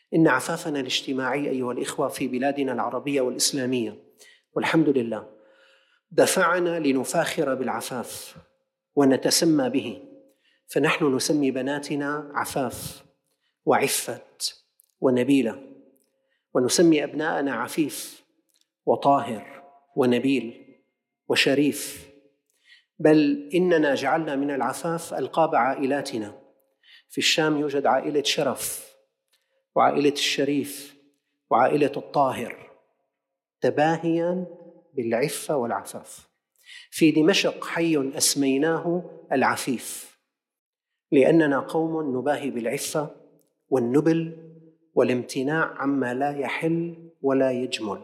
إن عفافنا الاجتماعي أيها الإخوة في بلادنا العربية والإسلامية والحمد لله دفعنا لنفاخر بالعفاف ونتسمى به، فنحن نسمي بناتنا عفاف وعفت ونبيلة، ونسمي أبناءنا عفيف وطاهر ونبيل وشريف، بل إننا جعلنا من العفاف ألقاب عائلاتنا. في الشام يوجد عائلة شرف وعائلة الشريف وعائلة الطاهر تباهياً بالعفة والعفاف. في دمشق حي أسميناه العفيف، لأننا قوم نباهي بالعفة والنبل والامتناع عما لا يحل ولا يجمل.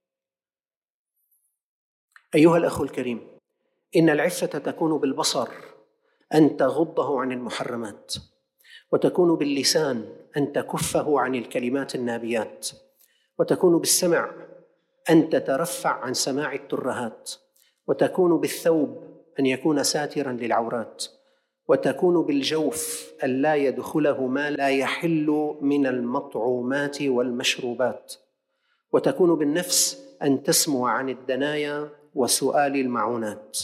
أيها الأخ الكريم، إن العفة تكون بالبصر، أن تغضه عن المحرمات، وتكون باللسان، أن تكفه عن الكلمات النابيات، وتكون بالسمع، أن تترفع عن سماع الترهات، وتكون بالثوب، أن يكون ساتراً للعورات، وتكون بالجوف، أن لا يدخله ما لا يحل من المطعومات والمشروبات، وتكون بالنفس، أن تسمو عن الدنايا وسؤال المعونات.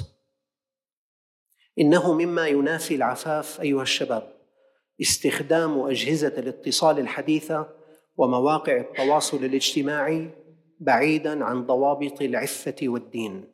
إنه مما ينافي العفاف أيها الشباب استخدام أجهزة الاتصال الحديثة ومواقع التواصل الاجتماعي بعيداً عن ضوابط العفة والدين.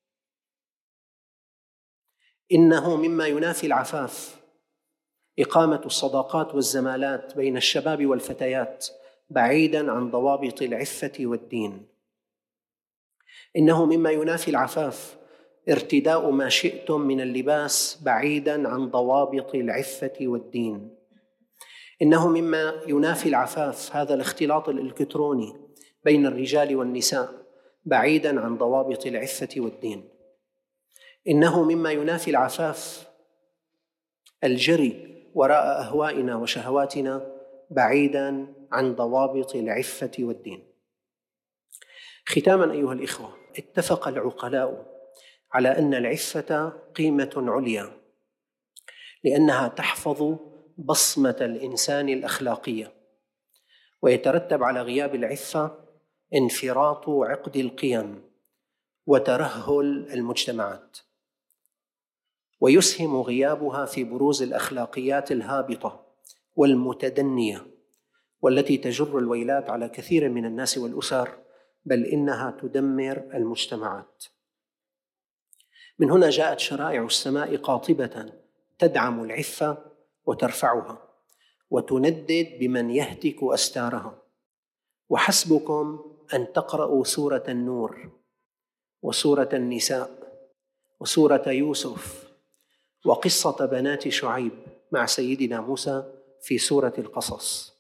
إنه مما ينافي العفاف إقامة الصداقات والزمالات بين الشباب والفتيات بعيداً عن ضوابط العفة والدين. إنه مما ينافي العفاف ارتداء ما شئتم من اللباس بعيداً عن ضوابط العفة والدين. إنه مما ينافي العفاف هذا الاختلاط الإلكتروني بين الرجال والنساء بعيداً عن ضوابط العفة والدين. إنه مما ينافي العفاف الجري وراء أهوائنا وشهواتنا بعيداً عن ضوابط العفة والدين. ختاماً أيها الإخوة، اتفق العقلاء على أن العفة قيمة عليا، لأنها تحفظ بصمة الإنسان الأخلاقية، ويترتب على غياب العفة انفراط عقد القيم وترهل المجتمعات، ويسهم غيابها في بروز الأخلاقيات الهابطة والمتدنية والتي تجر الويلات على كثير من الناس والأسر، بل إنها تدمر المجتمعات. من هنا جاءت شرائع السماء قاطبة تدعم العفة وترفعها وتندد بمن يهتك أستارها. وحسبكم أن تقرأوا سورة النور وسورة النساء وسورة يوسف وقصة بنات شعيب مع سيدنا موسى في سورة القصص.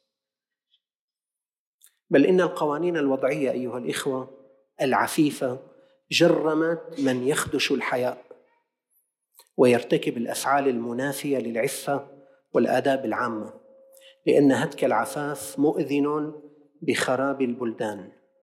بل إن القوانين الوضعية أيها الإخوة العفيفة جرمت من يخدش الحياء ويرتكب الأفعال المنافية للعفة والآداب العامة، لأن هتك العفاف مؤذن بخراب البلدان.